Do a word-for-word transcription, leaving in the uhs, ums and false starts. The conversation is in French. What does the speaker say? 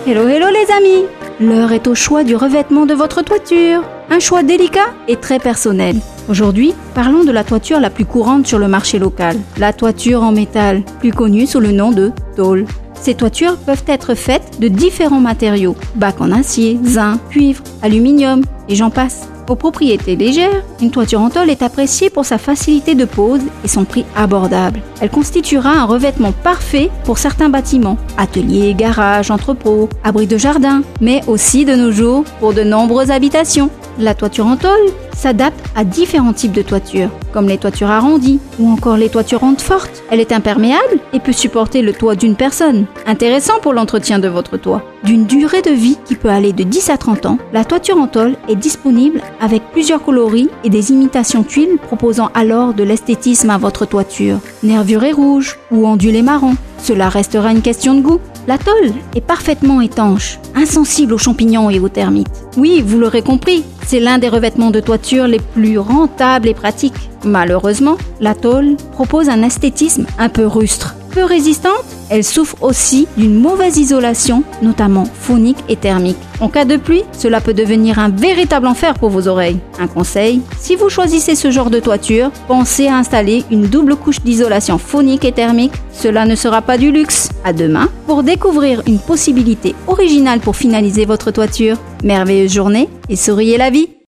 Hello hello les amis! L'heure est au choix du revêtement de votre toiture. Un choix délicat et très personnel. Aujourd'hui, parlons de la toiture la plus courante sur le marché local. La toiture en métal, plus connue sous le nom de tôle. Ces toitures peuvent être faites de différents matériaux. Bacs en acier, zinc, cuivre, aluminium et j'en passe. Aux propriétés légères, une toiture en tôle est appréciée pour sa facilité de pose et son prix abordable. Elle constituera un revêtement parfait pour certains bâtiments, ateliers, garages, entrepôts, abris de jardin, mais aussi de nos jours pour de nombreuses habitations. La toiture en tôle s'adapte à différents types de toitures, comme les toitures arrondies ou encore les toitures rondes fortes. Elle est imperméable et peut supporter le toit d'une personne. Intéressant pour l'entretien de votre toit. D'une durée de vie qui peut aller de dix à trente ans, la toiture en tôle est disponible avec plusieurs coloris et des imitations tuiles proposant alors de l'esthétisme à votre toiture. Nervurée rouge ou ondulée marron, cela restera une question de goût. La tôle est parfaitement étanche, insensible aux champignons et aux termites. Oui, vous l'aurez compris, c'est l'un des revêtements de toiture les plus rentables et pratiques. Malheureusement, la tôle propose un esthétisme un peu rustre. Peu résistante, elle souffre aussi d'une mauvaise isolation, notamment phonique et thermique. En cas de pluie, cela peut devenir un véritable enfer pour vos oreilles. Un conseil, si vous choisissez ce genre de toiture, pensez à installer une double couche d'isolation phonique et thermique. Cela ne sera pas du luxe. À demain pour découvrir une possibilité originale pour finaliser votre toiture. Merveilleuse journée et souriez la vie!